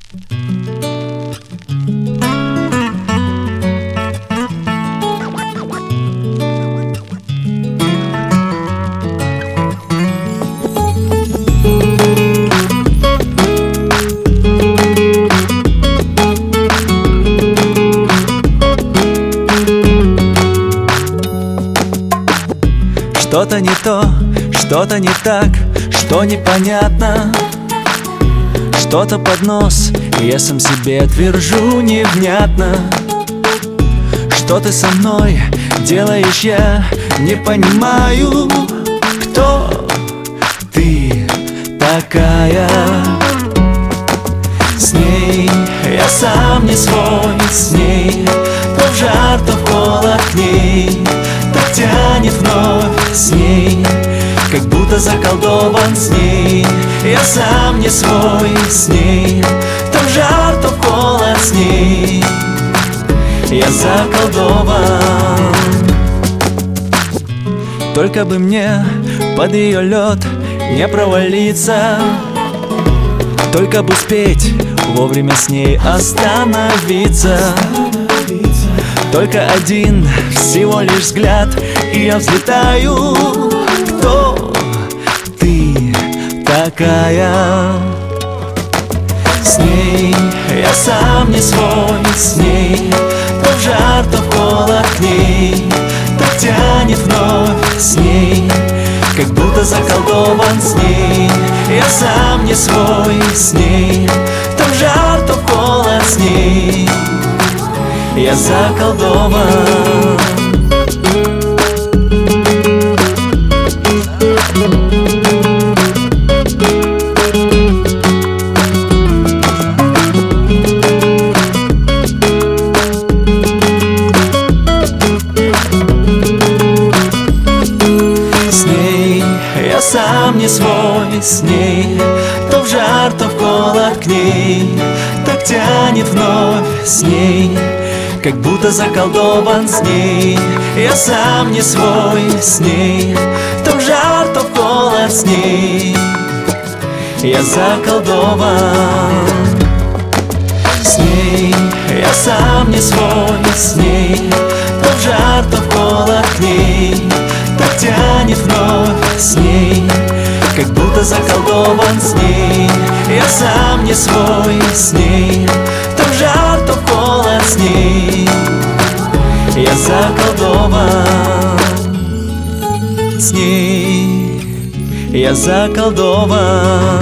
Что-то не то, что-то не так, что непонятно. Что-то под нос, я сам себе твержу невнятно. Что ты со мной делаешь, я не понимаю. Кто ты такая? С ней я сам не свой, с ней то в жар, то в холод к ней. Так тянет вновь с ней, как будто заколдован с ней. Я сам не свой с ней, то в жар, то в холод с ней. Я заколдован. Только бы мне под ее лед не провалиться, только бы успеть вовремя с ней остановиться. Только один всего лишь взгляд, и я взлетаю. Кто ты такая? С ней я сам не свой, с ней то в жар, то в холод к ней. Так тянет вновь с ней, как будто заколдован с ней. Я сам не свой с ней, то в жар, то в холод с ней. Я заколдован. С ней я сам не свой, с ней то в жар, то в холод к ней. Так тянет вновь с ней, как будто заколдован с ней. Я сам не свой с ней, то в жар, то в холод с ней. Я заколдован. С ней я сам не свой, с ней то в жар, то в холод к ней. Так тянет вновь с ней, как будто заколдован с ней. Я сам не свой с ней, то в жар, то в холод с ней. Я заколдован. С ней я заколдован.